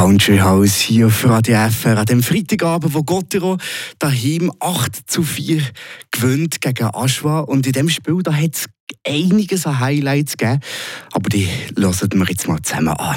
Country House hier auf Radio FR an dem Freitagabend, wo Gottero daheim 8:4 gewinnt gegen Aschua. Und in diesem Spiel hat es einiges an Highlights gegeben. Aber die hören wir jetzt mal zusammen an.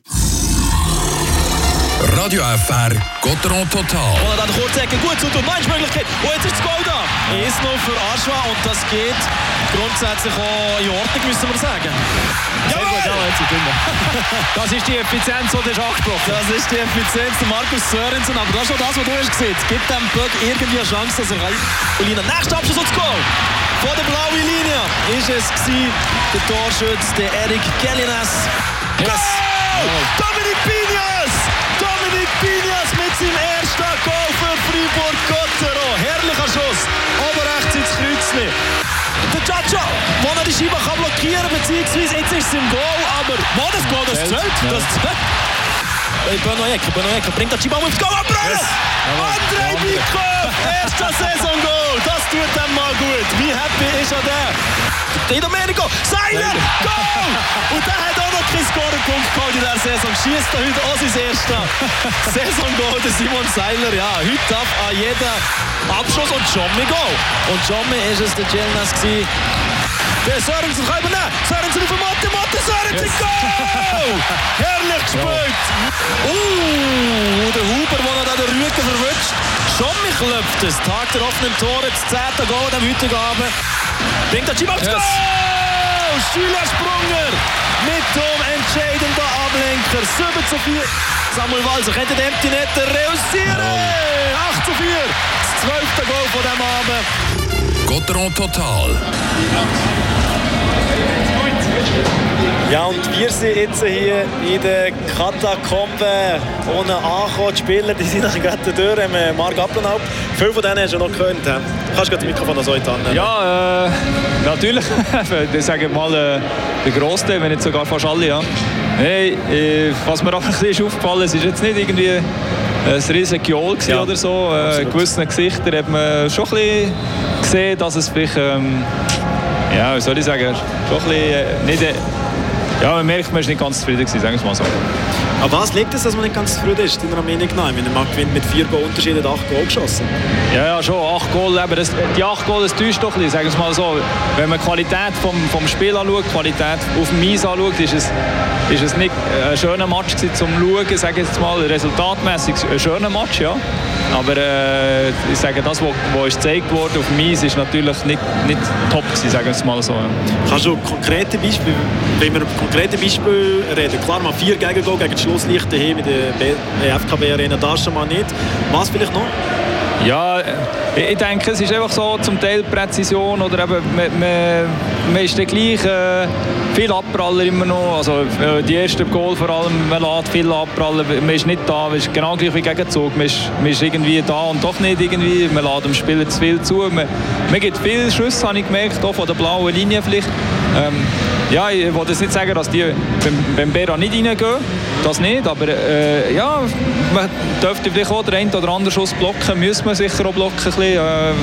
Radio FR, Gottero Total. Und dann kurz sagen, gut, und Matchmöglichkeit. Und jetzt ist das Goal da. 1-0 für Aschua und das geht grundsätzlich auch in Ordnung, müssen wir sagen. Sehr gut, ja, jetzt sind wir. Das ist die Effizienz, die du angesprochen hast. Das ist die Effizienz von Markus Sörensen. Aber das ist schon das, was du hast gesehen. Gibt dem Böck irgendwie eine Chance, dass er rein. Nächster Abschluss und das Goal. Vor der blauen Linie ist es gewesen, der Torschütze, der Eric Gelinas. Yes. Dominik Piñas! Dominik Piñas mit seinem ersten Goal für Fribourg-Gottero. Herrlicher Schuss, oben rechts ins Kreuzchen. Der Chacha, wo er die Scheibe blockieren kann, beziehungsweise jetzt ist es im Goal, aber das Goal, das zählt. Das zählt. Benoit Ecker bringt das Scheibe aufs Goal, abbrüllen! Andrei Bikov, erster Saison-Goal, das tut ihm mal gut. Wie happy ist er der? Die Domenico, Seiler, Goal! Und der hat auch noch keinen Scorer-Punkt geholt in dieser Saison. Schießt er heute auch sein erstes Saison-Goal, der Simon Seiler. Ja, heute darf an jeden Abschluss und Jommi Goal. Und Jommi ist es der Gelinas gewesen. Der Sörensen kann übernehmen. Sörensen auf dem Motte, Sörensen, Goal! Herrlich gespielt. Der Huber, der da den Rücken verwünscht. Jommi klopft es. Tag der offenen Tore, das 10. Goal am heutigen Abend. Bringt der Schieber aufs Goal! Schüler Sprunger mit dem entscheidenden Ablenker. 7:4. Samuel Walser könnte den Empty Netter reüssieren. 8:4. Das 12. Goal von diesem Abend. Gottero Total. Ja, und wir sind jetzt hier in den Katakomben ohne angekommen. Die Spieler die sind gerade durch, Marc Applenhaupt. Viele von denen hast du noch gehört. Kannst du das Mikrofon noch so annehmen? Ja, natürlich. Ich sage mal, der Großteil, wenn nicht sogar fast alle. Ja. Hey, was mir aber ein bisschen aufgefallen ist, ist jetzt nicht irgendwie ein riesen Geol oder so. In gewissen Gesichtern hat man schon ein bisschen gesehen, dass es vielleicht, ja, wie soll ich sagen, schon ein bisschen nicht... Ja, man merkt, man ist nicht ganz zufrieden gewesen, sagen wir es mal so. Aber was liegt es, dass man nicht ganz zufrieden ist, deiner Meinung nach? Wenn man gewinnt mit 4 Goal Unterschied, 8 Goal geschossen. Ja, schon, 8 Goal, aber die 8 Goal, das täuscht doch ein bisschen, sagen wir es mal so. Wenn man die Qualität vom Spiel anschaut, die Qualität auf dem Eis anschaut, ist es nicht ein schöner Match gewesen, zum Schauen, sage ich jetzt mal, resultatmäßig ein schöner Match, ja. Aber ich sage, das, was ist gezeigt wurde auf dem Eis, ist natürlich nicht top gewesen, sagen wir es mal so. Ja. Kannst du konkrete Beispiele, wenn wir über konkrete Beispiele reden, klar mal 4 Gegengol gegen die Schlusslichter hier mit der FKB Arena, das schon mal nicht. Was vielleicht noch? Ja, ich denke, es ist einfach so zum Teil Präzision oder eben, man ist dann gleich viel Abpraller immer noch, also die ersten Goal vor allem, man lässt viel abprallen, man ist nicht da, man ist genau gleich wie Gegenzug, man ist irgendwie da und doch nicht irgendwie, man lässt dem Spieler zu viel zu, man gibt viele Schüsse, habe ich gemerkt, auch von der blauen Linie vielleicht. Ja, ich will jetzt nicht sagen, dass die beim Bera nicht reingehen, das nicht, aber ja, man dürfte vielleicht auch den einen oder anderen Schuss blocken, muss man sicher auch blocken ein bisschen,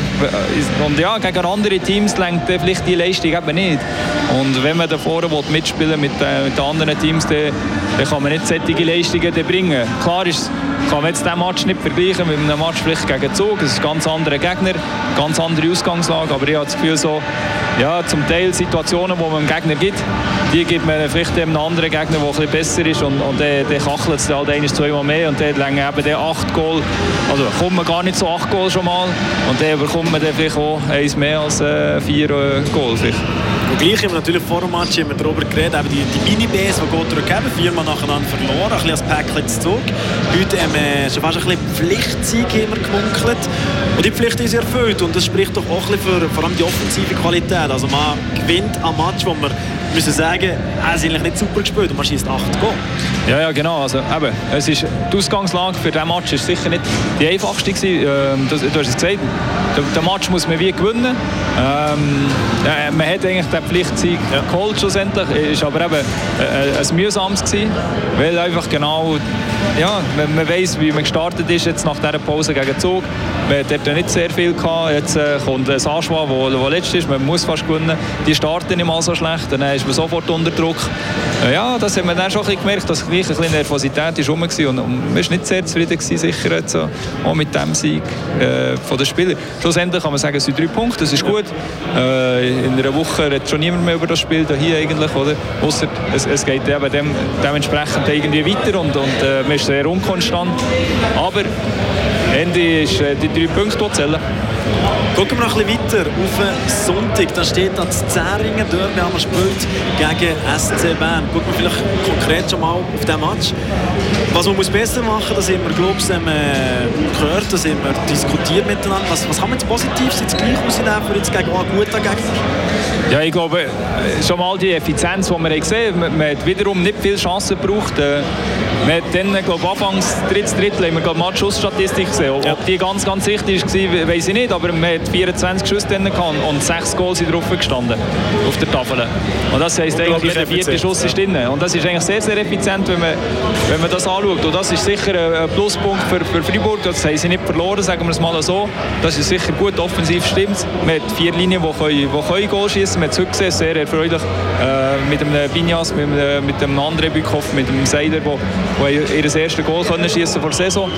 und ja, gegen andere Teams lenkt vielleicht die Leistung eben nicht. Und wenn man da vorne mitspielen mit den anderen Teams, dann kann man nicht solche Leistungen bringen. Klar kann man jetzt diesen Match nicht vergleichen mit einem Match vielleicht gegen Zug, es ist ein ganz anderer Gegner, ganz andere Ausgangslage, aber ich habe das Gefühl so, ja, zum Teil Situationen, die man dem Gegner gibt, die gibt man vielleicht einem anderen Gegner, der ein bisschen besser ist und der kachelt es halt 1-2 Mal mehr und dann längen eben 8 Goal, also kommt man gar nicht so 8 Goal schon mal und dann bekommt man dann vielleicht auch 1 mehr als 4 Goal vielleicht. Und gleich haben wir natürlich vor dem Match darüber geredet, eben die Mini-Bs, die Gottero gegeben, 4-mal nacheinander verloren, ein bisschen als Päckchen zu Zug. Heute haben wir schon fast ein bisschen Pflichtsieg gemunkelt. Und die Pflicht ist erfüllt und das spricht doch auch ein bisschen für vor allem die offensive Qualität. Also man gewinnt am Match, wo man müssen sagen, es ist eigentlich nicht super gespielt und man schießt 8 Goal. Ja, genau. Also, eben, es ist, die Ausgangslage für diesen Match ist sicher nicht die einfachste gewesen. Du hast es gesagt, den Match muss man wie gewinnen. Man hat eigentlich den Pflichtsieg geholt schlussendlich. Es war aber eben ein mühsames gewesen, weil einfach genau, ja, man weiss, wie man gestartet ist jetzt nach dieser Pause gegen Zug. Man hat dort nicht sehr viel gehabt. Jetzt kommt Aschua, der letzt ist. Man muss fast gewinnen. Die starten nicht mal so schlecht. Dann ist ist man sofort unter Druck. Ja, das haben wir dann schon ein bisschen gemerkt, dass gleich ein bisschen Nervosität ist rum war und man war nicht sehr zufrieden gewesen, sicher jetzt, auch mit dem Sieg von den Spielern. Schlussendlich kann man sagen, es sind 3 Punkte, das ist gut. In einer Woche redet schon niemand mehr über das Spiel hier eigentlich, oder? Ausser es geht eben dementsprechend irgendwie weiter und man ist sehr unkonstant. Aber Ende ist die 3 Punkte, die zählen. Gucken wir noch ein bisschen weiter auf den Sonntag. Da steht das Zähringen Derby, haben wir gespielt gegen SC Bern. Gucken wir vielleicht konkret schon mal auf diesen Match. Was man muss besser machen, das haben wir, glaube ich, gehört, das haben wir diskutiert miteinander. Was kann man jetzt Positives jetzt gleich rausnehmen für jetzt gegen einen guten Gegner? Ja, ich glaube, schon mal die Effizienz, die wir gesehen haben. Man hat wiederum nicht viele Chancen gebraucht. Wir haben dann, glaube ich, anfangs Drittel haben wir mal die Schussstatistik gesehen. Ob die ganz richtig war, weiß ich nicht. Aber man hat 24 Schüsse und 6 Goals sind drauf gestanden auf der Tafel. Und das heisst eigentlich, jeder 4. Schuss ist drin. Und das ist eigentlich sehr, sehr effizient, wenn man das anschaut. Und das ist sicher ein Pluspunkt für Freiburg. Das haben sie nicht verloren, sagen wir es mal so. Das ist sicher gut offensiv, stimmt. Man hat 4 Linien, die Goal schießen. Man hat es heute gesehen, sehr erfreulich. Mit dem Binjas, mit dem André Bückhoff, mit dem Seiler, die ihr erstes Goal schießen vor der Saison.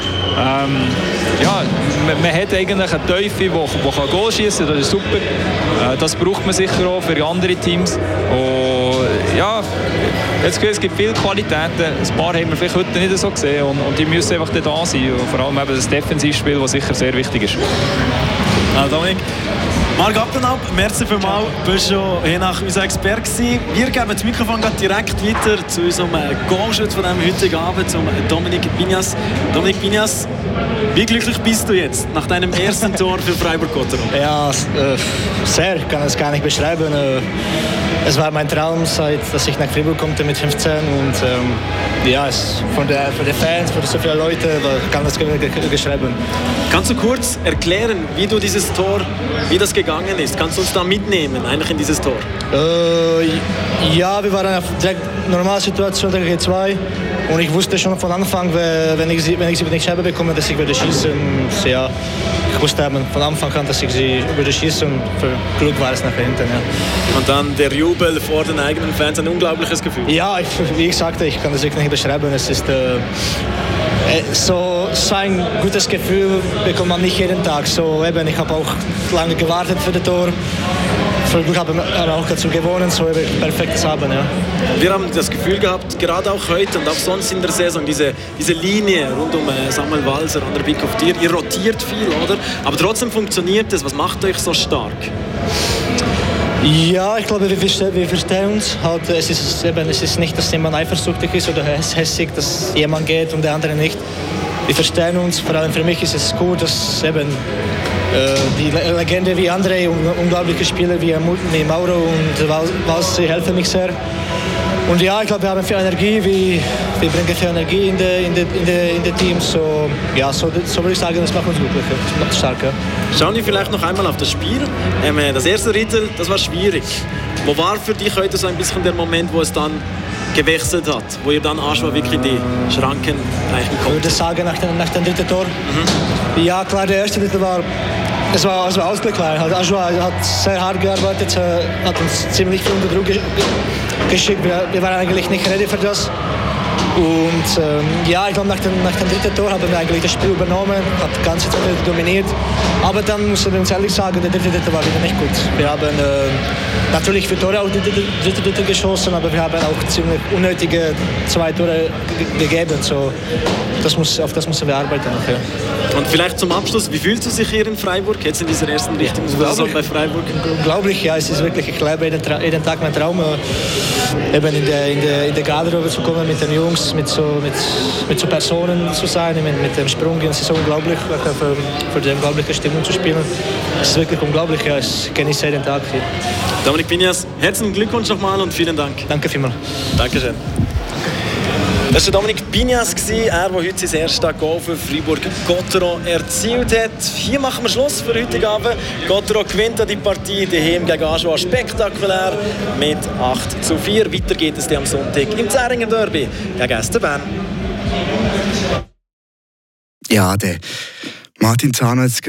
Ja, man hat eigentlich eine Teufel, die Goal schießen kann. Das ist super. Das braucht man sicher auch für andere Teams. Und, ja, es gibt viele Qualitäten. Ein paar haben wir vielleicht heute nicht so gesehen. Und die müssen einfach da sein. Und vor allem eben das Defensivspiel, das sicher sehr wichtig ist. Dominik, Marc Abdenab, merci vielmals. Du bist schon hier nach unserem Experte gewesen. Wir geben das Mikrofon direkt weiter zu unserem Goalschütze von diesem heutigen Abend, zum Dominic Binjas. Dominic Binjas, wie glücklich bist du jetzt nach deinem ersten Tor für Freiburg-Gotteron? Ja, sehr. Ich kann es gar nicht beschreiben. Es war mein Traum, seit dass ich nach Freiburg konnte mit 15 und ja, für die Fans, für so viele Leute, kann das geschrieben. Kannst du kurz erklären, wie du dieses Tor, wie das gegangen ist? Kannst du uns da mitnehmen, eigentlich in dieses Tor? Ja, wir waren in der normalen Situation der G2 und ich wusste schon von Anfang, wenn ich sie nicht Scheibe bekomme, dass ich würde schießen. Ja, ich wusste von Anfang an, dass ich sie würde schießen und für Glück war es nach hinten. Ja. Und dann der Jubel vor den eigenen Fans, ein unglaubliches Gefühl. Ja, wie ich sagte, ich kann das wirklich nicht beschreiben. Es ist so ein gutes Gefühl bekommt man nicht jeden Tag. So, eben, ich habe auch lange gewartet für das Tor. Für Glück haben wir auch dazu gewonnen, so perfektes Abend. Ja. Wir haben das Gefühl gehabt, gerade auch heute und auch sonst in der Saison, diese Linie rund um Samuel Walser, André Bückhoff, ihr rotiert viel, oder? Aber trotzdem funktioniert es. Was macht euch so stark? Ja, ich glaube, wir verstehen uns. Halt, es ist nicht, dass jemand eifersüchtig ist oder hässig, dass jemand geht und der andere nicht. Wir verstehen uns. Vor allem für mich ist es gut, dass eben die Legende wie André und unglaubliche Spieler wie Mauro und Walser helfen mich sehr. Und ja, ich glaube, wir haben viel Energie, wir bringen viel Energie in die Teams. So, ja, so würde ich sagen, das macht uns glücklich, das macht stark. Ja. Schauen wir vielleicht noch einmal auf das Spiel. Das erste Drittel, das war schwierig. Wo war für dich heute so ein bisschen der Moment, wo es dann gewechselt hat, wo ihr dann Aschwa wirklich die Schranken reichen konnte? Ich würde sagen, nach dem dritten Tor. Ja, klar, der erste Drittel war ausgeglichen. Aschwa hat sehr hart gearbeitet, hat uns ziemlich viel unter Druck geschickt. Wir waren eigentlich nicht ready für das. Und ja, ich glaube, nach dem dritten Tor haben wir eigentlich das Spiel übernommen, hat die ganze Zeit dominiert. Aber dann müssen wir uns ehrlich sagen, der dritte Drittel war wieder nicht gut. Wir haben natürlich 4 Tore auf die dritte Drittel geschossen, aber wir haben auch ziemlich unnötige 2 Tore gegeben. So, auf das müssen wir arbeiten. Noch, ja. Und vielleicht zum Abschluss, wie fühlst du dich hier in Freiburg, jetzt in dieser ersten richtigen Saison bei Freiburg? Unglaublich, ja, es ist wirklich, ich lebe jeden Tag mein Traum, eben in der Garderobe zu kommen mit den Jungs, mit so Personen zu sein, mit dem Sprung. Es ist so unglaublich, für die unglaubliche Stimmung zu spielen. Es ist wirklich unglaublich, ja, ich genieße jeden Tag hier. Dominic Binjas, herzlichen Glückwunsch nochmal und vielen Dank. Danke vielmals. Dankeschön. Das war Dominic Binjas, der heute sein erstes Goal für Freiburg-Gotteron erzielt hat. Hier machen wir Schluss für heute Abend. Gotteron gewinnt die Partie daheim gegen Aschwa spektakulär mit 8:4. Weiter geht es am Sonntag im Zähringer Derby gegen SC Bern. Ja, der Martin Zahner